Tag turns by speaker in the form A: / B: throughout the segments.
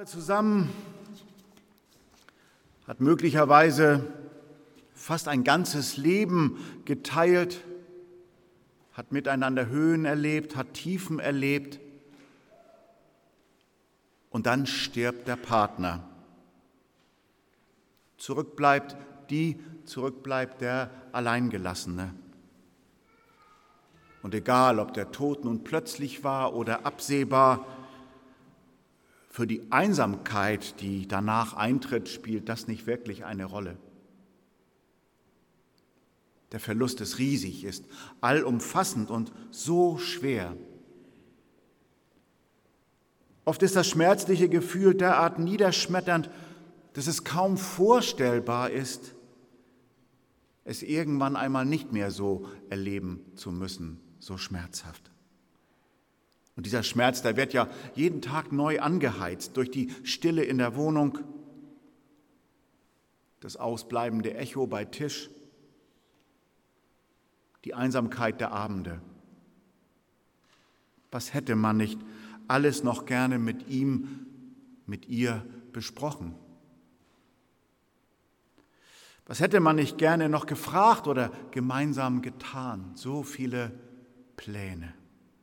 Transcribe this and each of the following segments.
A: Jahre zusammen, hat möglicherweise fast ein ganzes Leben geteilt, hat miteinander Höhen erlebt, hat Tiefen erlebt und dann stirbt der Partner. Zurückbleibt der Alleingelassene. Und egal, ob der Tod nun plötzlich war oder absehbar, für die Einsamkeit, die danach eintritt, spielt das nicht wirklich eine Rolle. Der Verlust ist riesig, ist allumfassend und so schwer. Oft ist das schmerzliche Gefühl derart niederschmetternd, dass es kaum vorstellbar ist, es irgendwann einmal nicht mehr so erleben zu müssen, so schmerzhaft. Und dieser Schmerz, der wird ja jeden Tag neu angeheizt durch die Stille in der Wohnung, das ausbleibende Echo bei Tisch, die Einsamkeit der Abende. Was hätte man nicht alles noch gerne mit ihm, mit ihr besprochen? Was hätte man nicht gerne noch gefragt oder gemeinsam getan? So viele Pläne.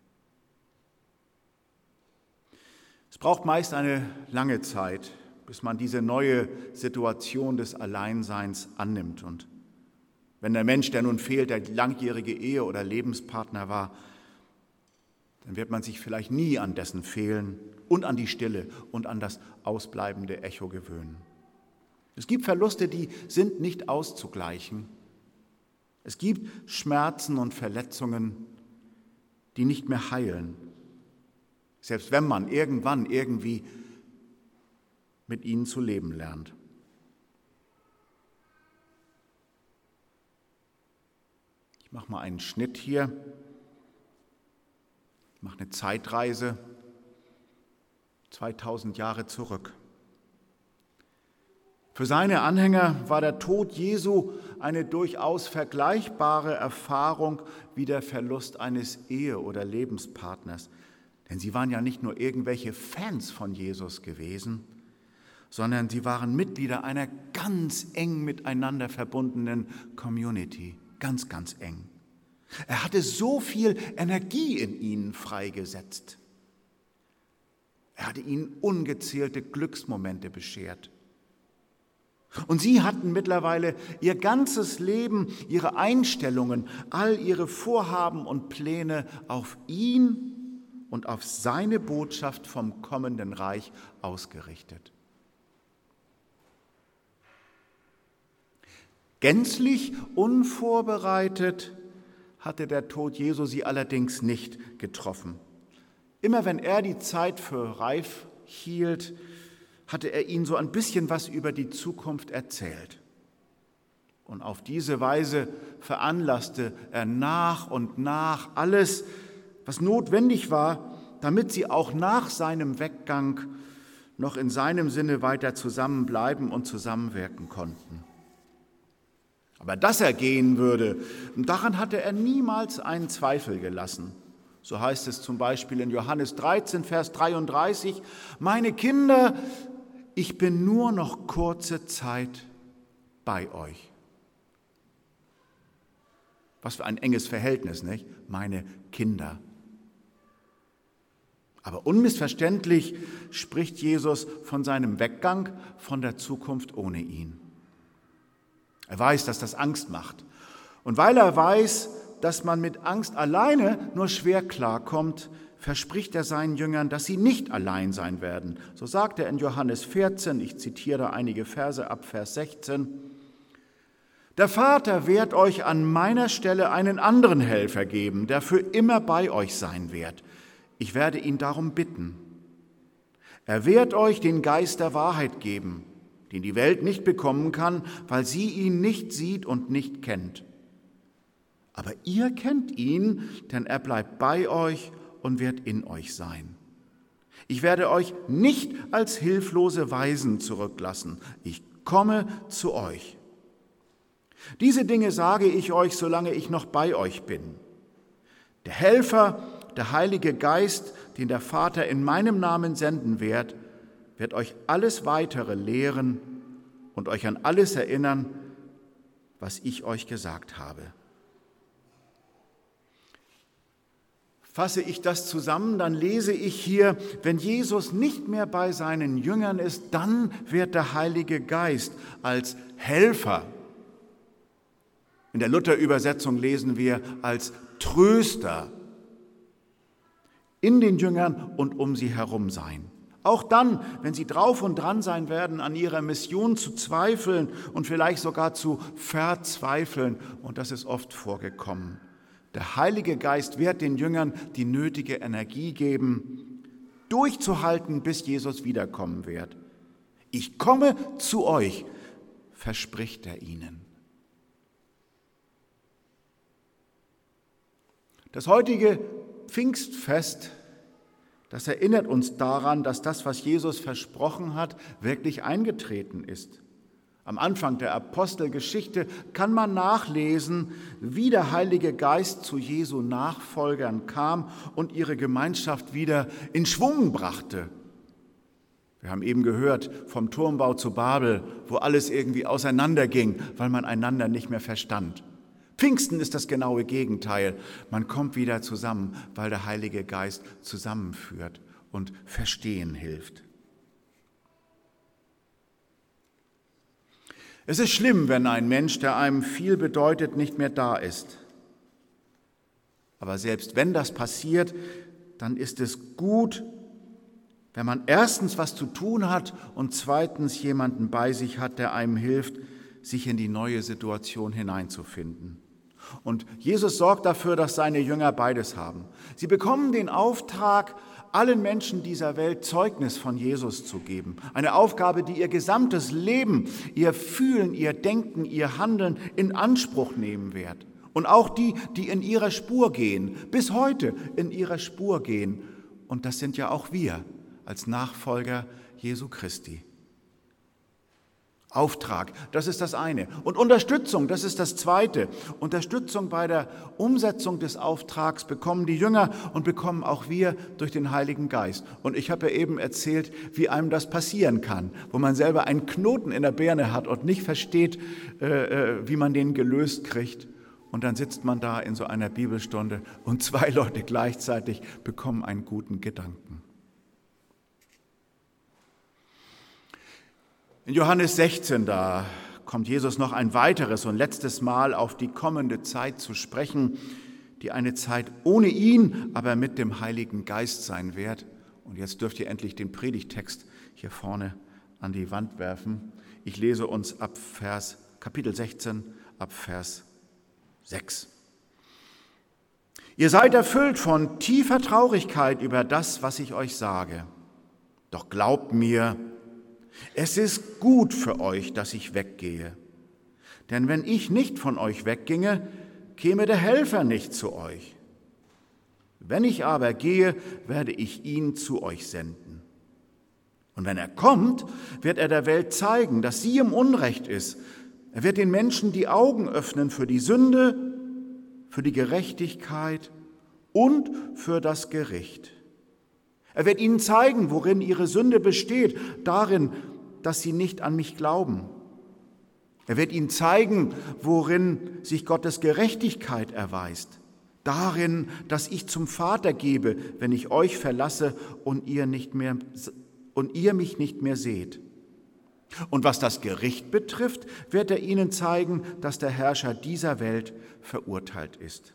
A: Es braucht meist eine lange Zeit, bis man diese neue Situation des Alleinseins annimmt. Und wenn der Mensch, der nun fehlt, der langjährige Ehe- oder Lebenspartner war, dann wird man sich vielleicht nie an dessen Fehlen und an die Stille und an das ausbleibende Echo gewöhnen. Es gibt Verluste, die sind nicht auszugleichen. Es gibt Schmerzen und Verletzungen, die nicht mehr heilen, selbst wenn man irgendwann irgendwie mit ihnen zu leben lernt. Ich mache mal einen Schnitt hier. Ich mache eine Zeitreise 2000 Jahre zurück. Für seine Anhänger war der Tod Jesu eine durchaus vergleichbare Erfahrung wie der Verlust eines Ehe- oder Lebenspartners. Denn sie waren ja nicht nur irgendwelche Fans von Jesus gewesen, sondern sie waren Mitglieder einer ganz eng miteinander verbundenen Community. Ganz, ganz eng. Er hatte so viel Energie in ihnen freigesetzt. Er hatte ihnen ungezählte Glücksmomente beschert. Und sie hatten mittlerweile ihr ganzes Leben, ihre Einstellungen, all ihre Vorhaben und Pläne auf ihn und auf seine Botschaft vom kommenden Reich ausgerichtet. Gänzlich unvorbereitet hatte der Tod Jesu sie allerdings nicht getroffen. Immer wenn er die Zeit für reif hielt, hatte er ihnen so ein bisschen was über die Zukunft erzählt. Und auf diese Weise veranlasste er nach und nach alles, was notwendig war, damit sie auch nach seinem Weggang noch in seinem Sinne weiter zusammenbleiben und zusammenwirken konnten. Aber dass er gehen würde, daran hatte er niemals einen Zweifel gelassen. So heißt es zum Beispiel in Johannes 13, Vers 33, meine Kinder, ich bin nur noch kurze Zeit bei euch. Was für ein enges Verhältnis, nicht? Meine Kinder. Aber unmissverständlich spricht Jesus von seinem Weggang, von der Zukunft ohne ihn. Er weiß, dass das Angst macht. Und weil er weiß, dass man mit Angst alleine nur schwer klarkommt, verspricht er seinen Jüngern, dass sie nicht allein sein werden. So sagt er in Johannes 14, ich zitiere einige Verse ab Vers 16, der Vater wird euch an meiner Stelle einen anderen Helfer geben, der für immer bei euch sein wird. Ich werde ihn darum bitten. Er wird euch den Geist der Wahrheit geben, den die Welt nicht bekommen kann, weil sie ihn nicht sieht und nicht kennt. Aber ihr kennt ihn, denn er bleibt bei euch und wird in euch sein. Ich werde euch nicht als hilflose Waisen zurücklassen. Ich komme zu euch. Diese Dinge sage ich euch, solange ich noch bei euch bin. Der Helfer, der Heilige Geist, den der Vater in meinem Namen senden wird, wird euch alles Weitere lehren und euch an alles erinnern, was ich euch gesagt habe. Fasse ich das zusammen, dann lese ich hier, wenn Jesus nicht mehr bei seinen Jüngern ist, dann wird der Heilige Geist als Helfer. In der Luther-Übersetzung lesen wir als Tröster in den Jüngern und um sie herum sein. Auch dann, wenn sie drauf und dran sein werden, an ihrer Mission zu zweifeln und vielleicht sogar zu verzweifeln. Und das ist oft vorgekommen. Der Heilige Geist wird den Jüngern die nötige Energie geben, durchzuhalten, bis Jesus wiederkommen wird. Ich komme zu euch, verspricht er ihnen. Das heutige Pfingstfest, das erinnert uns daran, dass das, was Jesus versprochen hat, wirklich eingetreten ist. Am Anfang der Apostelgeschichte kann man nachlesen, wie der Heilige Geist zu Jesu Nachfolgern kam und ihre Gemeinschaft wieder in Schwung brachte. Wir haben eben gehört vom Turmbau zu Babel, wo alles irgendwie auseinanderging, weil man einander nicht mehr verstand. Pfingsten ist das genaue Gegenteil. Man kommt wieder zusammen, weil der Heilige Geist zusammenführt und verstehen hilft. Es ist schlimm, wenn ein Mensch, der einem viel bedeutet, nicht mehr da ist. Aber selbst wenn das passiert, dann ist es gut, wenn man erstens was zu tun hat und zweitens jemanden bei sich hat, der einem hilft, sich in die neue Situation hineinzufinden. Und Jesus sorgt dafür, dass seine Jünger beides haben. Sie bekommen den Auftrag, allen Menschen dieser Welt Zeugnis von Jesus zu geben. Eine Aufgabe, die ihr gesamtes Leben, ihr Fühlen, ihr Denken, ihr Handeln in Anspruch nehmen wird. Und auch die, die in ihrer Spur gehen, bis heute in ihrer Spur gehen. Und das sind ja auch wir als Nachfolger Jesu Christi. Auftrag, das ist das eine. Und Unterstützung, das ist das zweite. Unterstützung bei der Umsetzung des Auftrags bekommen die Jünger und bekommen auch wir durch den Heiligen Geist. Und ich habe ja eben erzählt, wie einem das passieren kann, wo man selber einen Knoten in der Birne hat und nicht versteht, wie man den gelöst kriegt. Und dann sitzt man da in so einer Bibelstunde und 2 Leute gleichzeitig bekommen einen guten Gedanken. In Johannes 16, da kommt Jesus noch ein weiteres und letztes Mal auf die kommende Zeit zu sprechen, die eine Zeit ohne ihn, aber mit dem Heiligen Geist sein wird. Und jetzt dürft ihr endlich den Predigttext hier vorne an die Wand werfen. Ich lese uns ab Kapitel 16, ab Vers 6. Ihr seid erfüllt von tiefer Traurigkeit über das, was ich euch sage. Doch glaubt mir, es ist gut für euch, dass ich weggehe. Denn wenn ich nicht von euch wegginge, käme der Helfer nicht zu euch. Wenn ich aber gehe, werde ich ihn zu euch senden. Und wenn er kommt, wird er der Welt zeigen, dass sie im Unrecht ist. Er wird den Menschen die Augen öffnen für die Sünde, für die Gerechtigkeit und für das Gericht. Er wird ihnen zeigen, worin ihre Sünde besteht, darin, dass sie nicht an mich glauben. Er wird ihnen zeigen, worin sich Gottes Gerechtigkeit erweist, darin, dass ich zum Vater gebe, wenn ich euch verlasse und ihr mich nicht mehr seht. Und was das Gericht betrifft, wird er ihnen zeigen, dass der Herrscher dieser Welt verurteilt ist.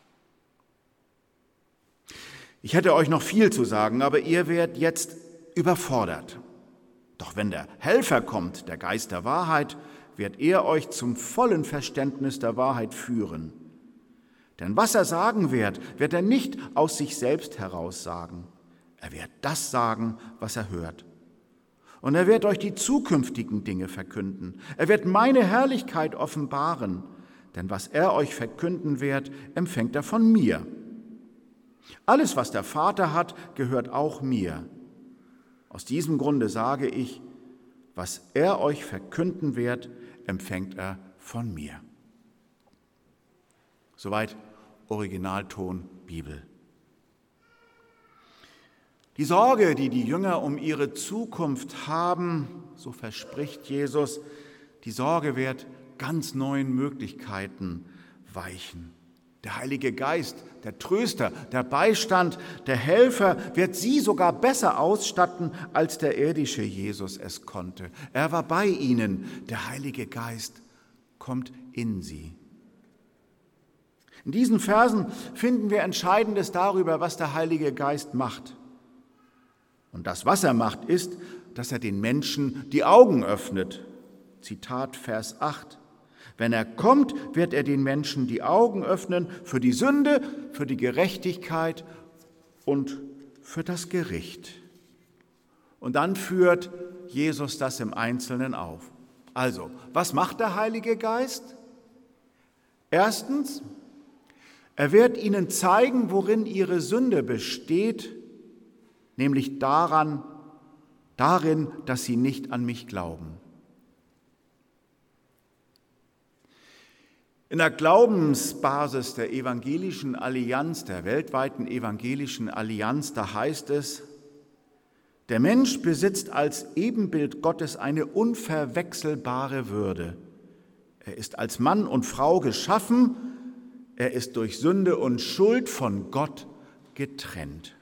A: Ich hätte euch noch viel zu sagen, aber ihr werdet jetzt überfordert. Doch wenn der Helfer kommt, der Geist der Wahrheit, wird er euch zum vollen Verständnis der Wahrheit führen. Denn was er sagen wird er nicht aus sich selbst heraus sagen. Er wird das sagen, was er hört. Und er wird euch die zukünftigen Dinge verkünden. Er wird meine Herrlichkeit offenbaren. Denn was er euch verkünden wird, empfängt er von mir. Alles, was der Vater hat, gehört auch mir. Aus diesem Grunde sage ich, was er euch verkünden wird, empfängt er von mir. Soweit Originalton Bibel. Die Sorge, die die Jünger um ihre Zukunft haben, so verspricht Jesus, die Sorge wird ganz neuen Möglichkeiten weichen. Der Heilige Geist, der Tröster, der Beistand, der Helfer wird sie sogar besser ausstatten, als der irdische Jesus es konnte. Er war bei ihnen, der Heilige Geist kommt in sie. In diesen Versen finden wir Entscheidendes darüber, was der Heilige Geist macht. Und das, was er macht, ist, dass er den Menschen die Augen öffnet. Zitat Vers 8. Wenn er kommt, wird er den Menschen die Augen öffnen für die Sünde, für die Gerechtigkeit und für das Gericht. Und dann führt Jesus das im Einzelnen auf. Also, was macht der Heilige Geist? Erstens, er wird ihnen zeigen, worin ihre Sünde besteht, nämlich darin, dass sie nicht an mich glauben. In der Glaubensbasis der Evangelischen Allianz, der weltweiten Evangelischen Allianz, da heißt es, der Mensch besitzt als Ebenbild Gottes eine unverwechselbare Würde. Er ist als Mann und Frau geschaffen, er ist durch Sünde und Schuld von Gott getrennt.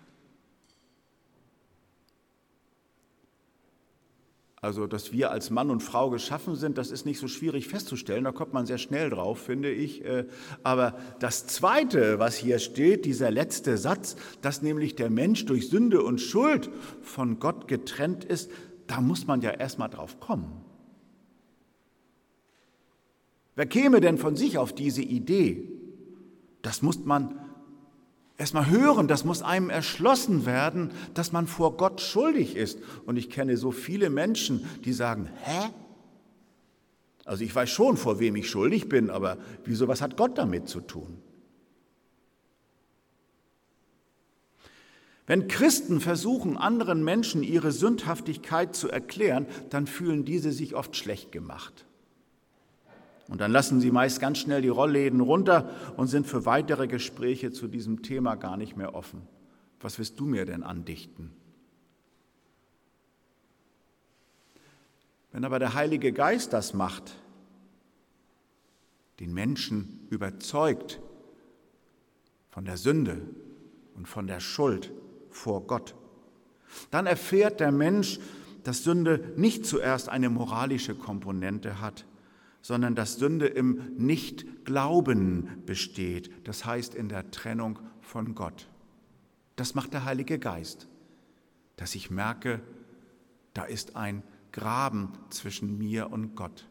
A: Also, dass wir als Mann und Frau geschaffen sind, das ist nicht so schwierig festzustellen, da kommt man sehr schnell drauf, finde ich. Aber das Zweite, was hier steht, dieser letzte Satz, dass nämlich der Mensch durch Sünde und Schuld von Gott getrennt ist, da muss man ja erstmal drauf kommen. Wer käme denn von sich auf diese Idee? Das muss man erstmal hören, das muss einem erschlossen werden, dass man vor Gott schuldig ist. Und ich kenne so viele Menschen, die sagen, hä? Also ich weiß schon, vor wem ich schuldig bin, aber wieso, was hat Gott damit zu tun? Wenn Christen versuchen, anderen Menschen ihre Sündhaftigkeit zu erklären, dann fühlen diese sich oft schlecht gemacht. Und dann lassen sie meist ganz schnell die Rollläden runter und sind für weitere Gespräche zu diesem Thema gar nicht mehr offen. Was willst du mir denn andichten? Wenn aber der Heilige Geist das macht, den Menschen überzeugt von der Sünde und von der Schuld vor Gott, dann erfährt der Mensch, dass Sünde nicht zuerst eine moralische Komponente hat, sondern dass Sünde im Nichtglauben besteht, das heißt in der Trennung von Gott. Das macht der Heilige Geist, dass ich merke, da ist ein Graben zwischen mir und Gott.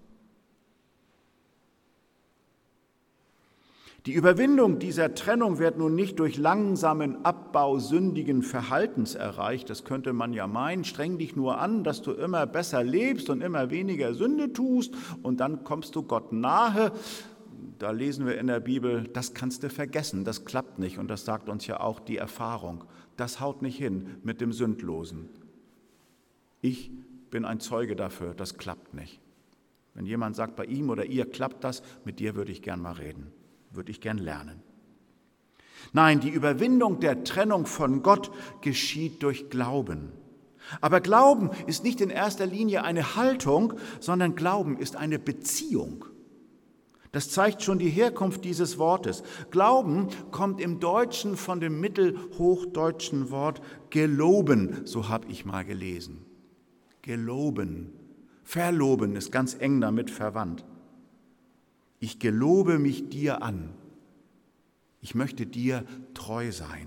A: Die Überwindung dieser Trennung wird nun nicht durch langsamen Abbau sündigen Verhaltens erreicht. Das könnte man ja meinen. Streng dich nur an, dass du immer besser lebst und immer weniger Sünde tust und dann kommst du Gott nahe. Da lesen wir in der Bibel, das kannst du vergessen, das klappt nicht. Und das sagt uns ja auch die Erfahrung. Das haut nicht hin mit dem Sündlosen. Ich bin ein Zeuge dafür, das klappt nicht. Wenn jemand sagt, bei ihm oder ihr klappt das, mit dir würde ich gern mal reden. Würde ich gern lernen. Nein, die Überwindung der Trennung von Gott geschieht durch Glauben. Aber Glauben ist nicht in erster Linie eine Haltung, sondern Glauben ist eine Beziehung. Das zeigt schon die Herkunft dieses Wortes. Glauben kommt im Deutschen von dem mittelhochdeutschen Wort geloben, so habe ich mal gelesen. Geloben. Verloben ist ganz eng damit verwandt. Ich gelobe mich dir an. Ich möchte dir treu sein.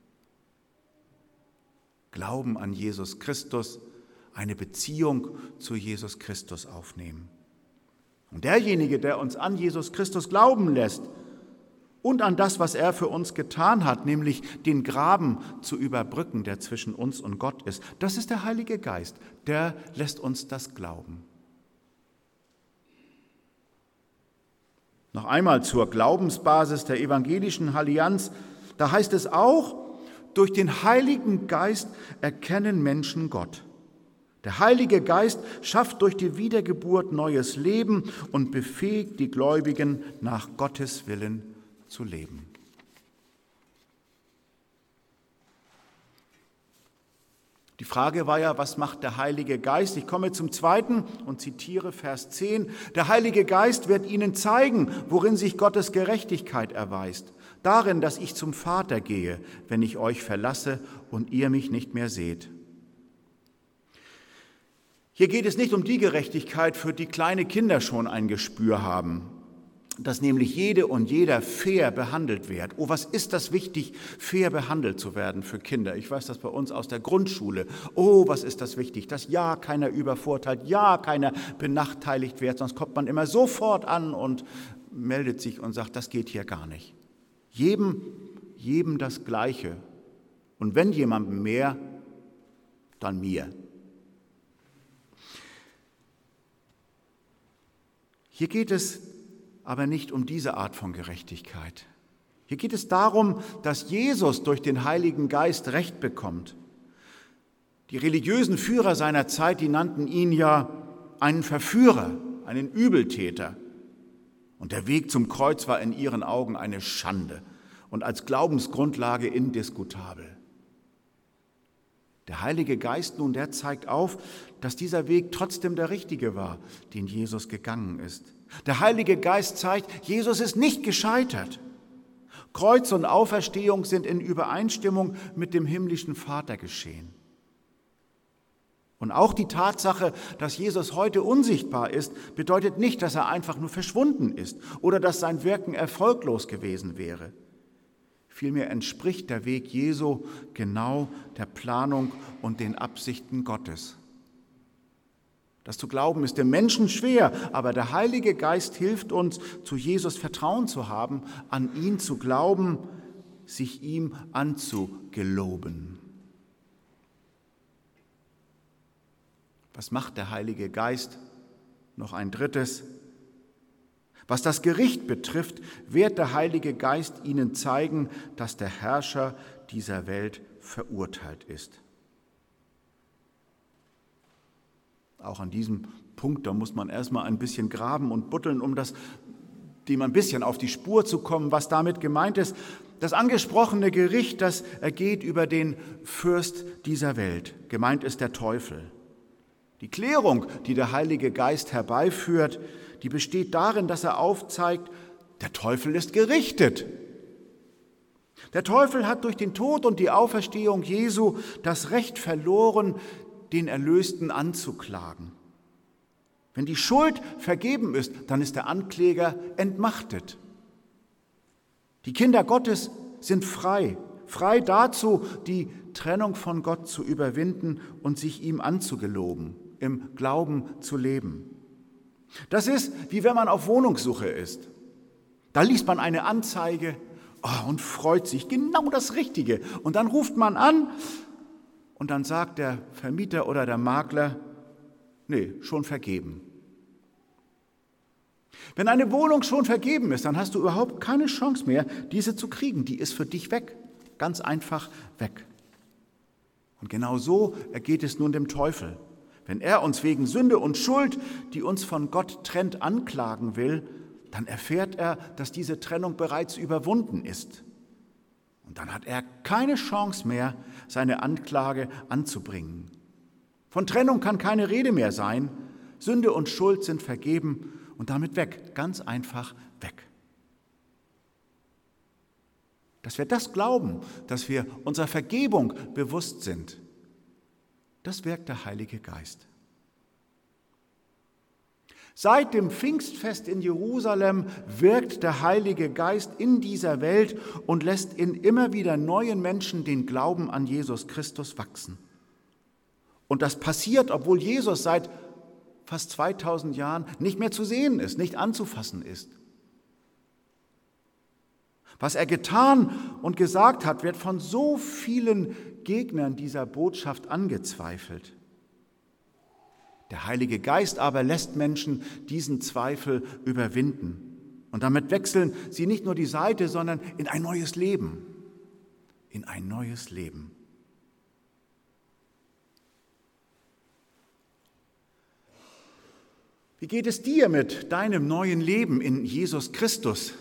A: Glauben an Jesus Christus, eine Beziehung zu Jesus Christus aufnehmen. Und derjenige, der uns an Jesus Christus glauben lässt und an das, was er für uns getan hat, nämlich den Graben zu überbrücken, der zwischen uns und Gott ist, das ist der Heilige Geist, der lässt uns das glauben. Noch einmal zur Glaubensbasis der Evangelischen Allianz. Da heißt es auch, durch den Heiligen Geist erkennen Menschen Gott. Der Heilige Geist schafft durch die Wiedergeburt neues Leben und befähigt die Gläubigen, nach Gottes Willen zu leben. Die Frage war ja, was macht der Heilige Geist? Ich komme zum zweiten und zitiere Vers 10. Der Heilige Geist wird ihnen zeigen, worin sich Gottes Gerechtigkeit erweist. Darin, dass ich zum Vater gehe, wenn ich euch verlasse und ihr mich nicht mehr seht. Hier geht es nicht um die Gerechtigkeit, für die kleine Kinder schon ein Gespür haben, dass nämlich jede und jeder fair behandelt wird. Oh, was ist das wichtig, fair behandelt zu werden für Kinder? Ich weiß das bei uns aus der Grundschule. Oh, was ist das wichtig, dass ja keiner übervorteilt, ja keiner benachteiligt wird, sonst kommt man immer sofort an und meldet sich und sagt, das geht hier gar nicht. Jedem das Gleiche. Und wenn jemandem mehr, dann mir. Hier geht es aber nicht um diese Art von Gerechtigkeit. Hier geht es darum, dass Jesus durch den Heiligen Geist Recht bekommt. Die religiösen Führer seiner Zeit, die nannten ihn ja einen Verführer, einen Übeltäter. Und der Weg zum Kreuz war in ihren Augen eine Schande und als Glaubensgrundlage indiskutabel. Der Heilige Geist nun, der zeigt auf, dass dieser Weg trotzdem der richtige war, den Jesus gegangen ist. Der Heilige Geist zeigt, Jesus ist nicht gescheitert. Kreuz und Auferstehung sind in Übereinstimmung mit dem himmlischen Vater geschehen. Und auch die Tatsache, dass Jesus heute unsichtbar ist, bedeutet nicht, dass er einfach nur verschwunden ist oder dass sein Wirken erfolglos gewesen wäre. Vielmehr entspricht der Weg Jesu genau der Planung und den Absichten Gottes. Das zu glauben ist dem Menschen schwer, aber der Heilige Geist hilft uns, zu Jesus Vertrauen zu haben, an ihn zu glauben, sich ihm anzugeloben. Was macht der Heilige Geist? Noch ein drittes. Was das Gericht betrifft, wird der Heilige Geist ihnen zeigen, dass der Herrscher dieser Welt verurteilt ist. Auch an diesem Punkt, da muss man erstmal ein bisschen graben und buddeln, um dem ein bisschen auf die Spur zu kommen, was damit gemeint ist. Das angesprochene Gericht, das ergeht über den Fürst dieser Welt. Gemeint ist der Teufel. Die Klärung, die der Heilige Geist herbeiführt, die besteht darin, dass er aufzeigt, der Teufel ist gerichtet. Der Teufel hat durch den Tod und die Auferstehung Jesu das Recht verloren, den Erlösten anzuklagen. Wenn die Schuld vergeben ist, dann ist der Ankläger entmachtet. Die Kinder Gottes sind frei dazu, die Trennung von Gott zu überwinden und sich ihm anzugeloben, im Glauben zu leben. Das ist, wie wenn man auf Wohnungssuche ist. Da liest man eine Anzeige und freut sich, genau das Richtige. Und dann ruft man an und dann sagt der Vermieter oder der Makler, nee, schon vergeben. Wenn eine Wohnung schon vergeben ist, dann hast du überhaupt keine Chance mehr, diese zu kriegen. Die ist für dich weg, ganz einfach weg. Und genau so ergeht es nun dem Teufel. Wenn er uns wegen Sünde und Schuld, die uns von Gott trennt, anklagen will, dann erfährt er, dass diese Trennung bereits überwunden ist. Und dann hat er keine Chance mehr, seine Anklage anzubringen. Von Trennung kann keine Rede mehr sein. Sünde und Schuld sind vergeben und damit weg, ganz einfach weg. Dass wir das glauben, dass wir unserer Vergebung bewusst sind, das wirkt der Heilige Geist. Seit dem Pfingstfest in Jerusalem wirkt der Heilige Geist in dieser Welt und lässt in immer wieder neuen Menschen den Glauben an Jesus Christus wachsen. Und das passiert, obwohl Jesus seit fast 2000 Jahren nicht mehr zu sehen ist, nicht anzufassen ist. Was er getan und gesagt hat, wird von so vielen Gegnern dieser Botschaft angezweifelt. Der Heilige Geist aber lässt Menschen diesen Zweifel überwinden. Und damit wechseln sie nicht nur die Seite, sondern in ein neues Leben. In ein neues Leben. Wie geht es dir mit deinem neuen Leben in Jesus Christus,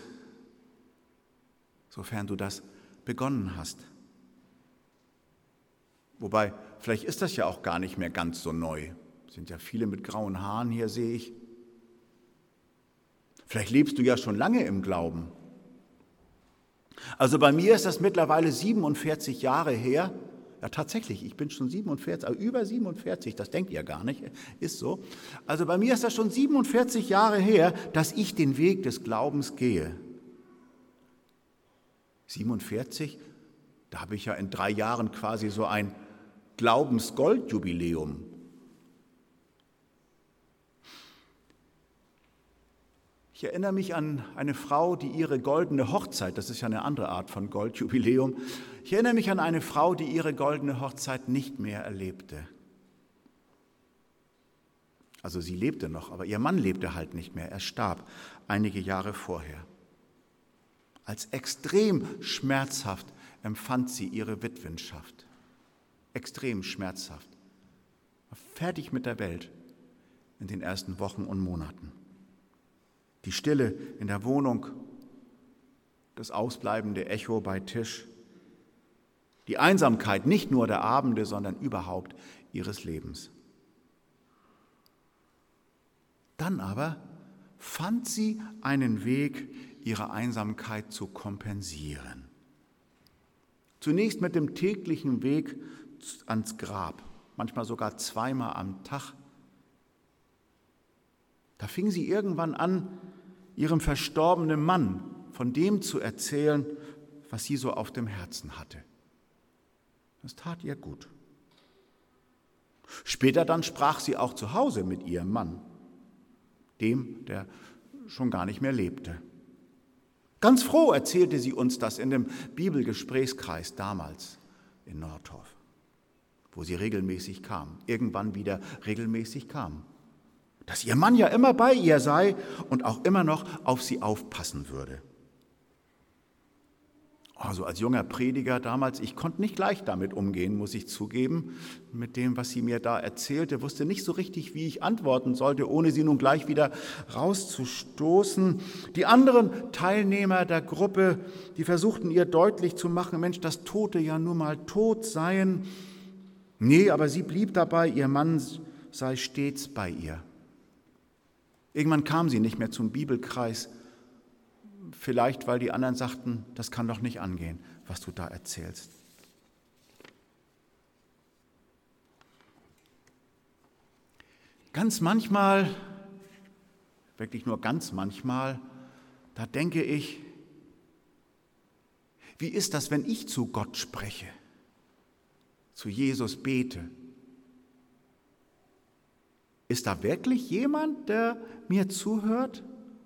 A: sofern du das begonnen hast? Wobei vielleicht ist das ja auch gar nicht mehr ganz so neu. Es sind ja viele mit grauen Haaren hier, sehe ich. Vielleicht lebst du ja schon lange im Glauben. Also bei mir ist das mittlerweile 47 Jahre her. Ja, tatsächlich, ich bin schon 47, also über 47, das denkt ihr gar nicht, ist so. Also bei mir ist das schon 47 Jahre her, dass ich den Weg des Glaubens gehe. 47, da habe ich ja in 3 Jahren quasi so ein Glaubensgoldjubiläum. Ich erinnere mich an eine Frau, die ihre goldene Hochzeit, das ist ja eine andere Art von Goldjubiläum, ich erinnere mich an eine Frau, die ihre goldene Hochzeit nicht mehr erlebte. Also sie lebte noch, aber ihr Mann lebte halt nicht mehr, er starb einige Jahre vorher. Als extrem schmerzhaft empfand sie ihre Witwenschaft. Extrem schmerzhaft. Fertig mit der Welt in den ersten Wochen und Monaten. Die Stille in der Wohnung, das ausbleibende Echo bei Tisch, die Einsamkeit nicht nur der Abende, sondern überhaupt ihres Lebens. Dann aber fand sie einen Weg, ihre Einsamkeit zu kompensieren. Zunächst mit dem täglichen Weg ans Grab, manchmal sogar 2-mal am Tag. Da fing sie irgendwann an, ihrem verstorbenen Mann von dem zu erzählen, was sie so auf dem Herzen hatte. Das tat ihr gut. Später dann sprach sie auch zu Hause mit ihrem Mann, dem, der schon gar nicht mehr lebte. Ganz froh erzählte sie uns das in dem Bibelgesprächskreis damals in Nordhof, wo sie regelmäßig kam, irgendwann wieder regelmäßig kam. Dass ihr Mann ja immer bei ihr sei und auch immer noch auf sie aufpassen würde. Also als junger Prediger damals, ich konnte nicht leicht damit umgehen, muss ich zugeben, mit dem, was sie mir da erzählte, wusste nicht so richtig, wie ich antworten sollte, ohne sie nun gleich wieder rauszustoßen. Die anderen Teilnehmer der Gruppe, die versuchten ihr deutlich zu machen, Mensch, das Tote ja nur mal tot seien. Nee, aber sie blieb dabei, ihr Mann sei stets bei ihr. Irgendwann kam sie nicht mehr zum Bibelkreis, vielleicht weil die anderen sagten, das kann doch nicht angehen, was du da erzählst. Ganz manchmal, wirklich nur ganz manchmal, da denke ich, wie ist das, wenn ich zu Gott spreche, zu Jesus bete? Ist da wirklich jemand, der mir zuhört?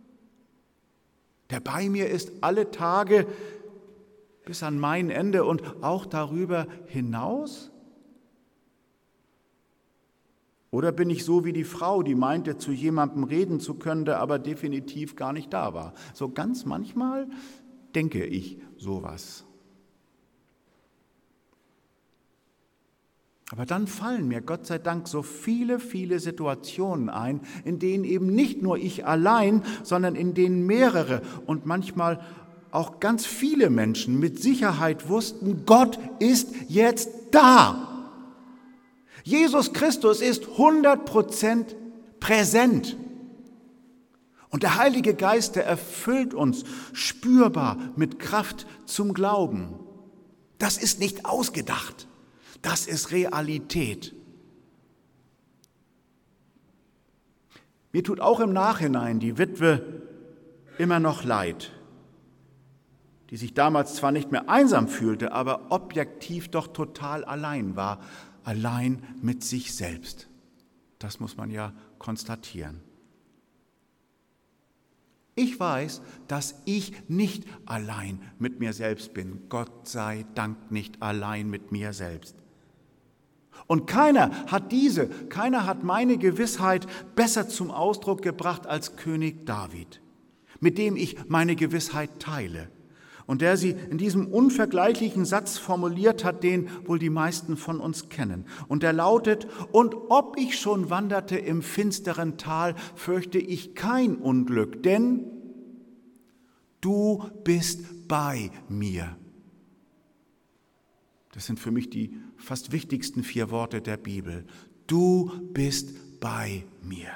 A: Der bei mir ist alle Tage bis an mein Ende und auch darüber hinaus? Oder bin ich so wie die Frau, die meinte, zu jemandem reden zu können, der aber definitiv gar nicht da war? So ganz manchmal denke ich sowas. Aber dann fallen mir Gott sei Dank so viele, viele Situationen ein, in denen eben nicht nur ich allein, sondern in denen mehrere und manchmal auch ganz viele Menschen mit Sicherheit wussten, Gott ist jetzt da. Jesus Christus ist 100% präsent. Und der Heilige Geist, der erfüllt uns spürbar mit Kraft zum Glauben. Das ist nicht ausgedacht. Das ist Realität. Mir tut auch im Nachhinein die Witwe immer noch leid, die sich damals zwar nicht mehr einsam fühlte, aber objektiv doch total allein war, allein mit sich selbst. Das muss man ja konstatieren. Ich weiß, dass ich nicht allein mit mir selbst bin. Gott sei Dank nicht allein mit mir selbst. Und keiner hat meine Gewissheit besser zum Ausdruck gebracht als König David, mit dem ich meine Gewissheit teile und der sie in diesem unvergleichlichen Satz formuliert hat, den wohl die meisten von uns kennen. Und der lautet: Und ob ich schon wanderte im finsteren Tal, fürchte ich kein Unglück, denn du bist bei mir. Das sind für mich die fast wichtigsten 4 Worte der Bibel. Du bist bei mir.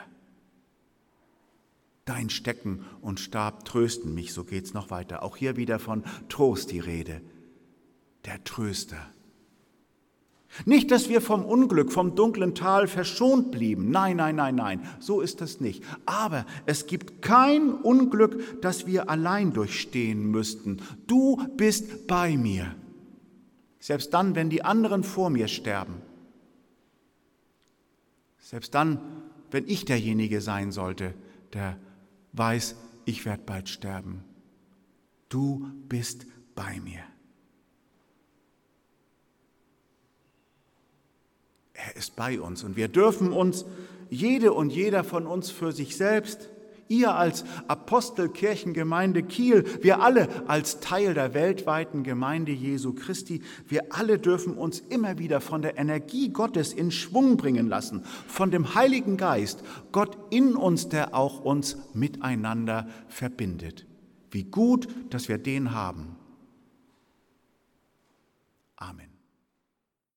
A: Dein Stecken und Stab trösten mich, so geht's noch weiter. Auch hier wieder von Trost die Rede. Der Tröster. Nicht, dass wir vom Unglück, vom dunklen Tal verschont blieben. Nein, nein, nein, nein, so ist das nicht. Aber es gibt kein Unglück, das wir allein durchstehen müssten. Du bist bei mir. Selbst dann, wenn die anderen vor mir sterben. Selbst dann, wenn ich derjenige sein sollte, der weiß, ich werde bald sterben. Du bist bei mir. Er ist bei uns und wir dürfen uns, jede und jeder von uns für sich selbst, ihr als Apostelkirchengemeinde Kiel, wir alle als Teil der weltweiten Gemeinde Jesu Christi, wir alle dürfen uns immer wieder von der Energie Gottes in Schwung bringen lassen, von dem Heiligen Geist, Gott in uns, der auch uns miteinander verbindet. Wie gut, dass wir den haben. Amen.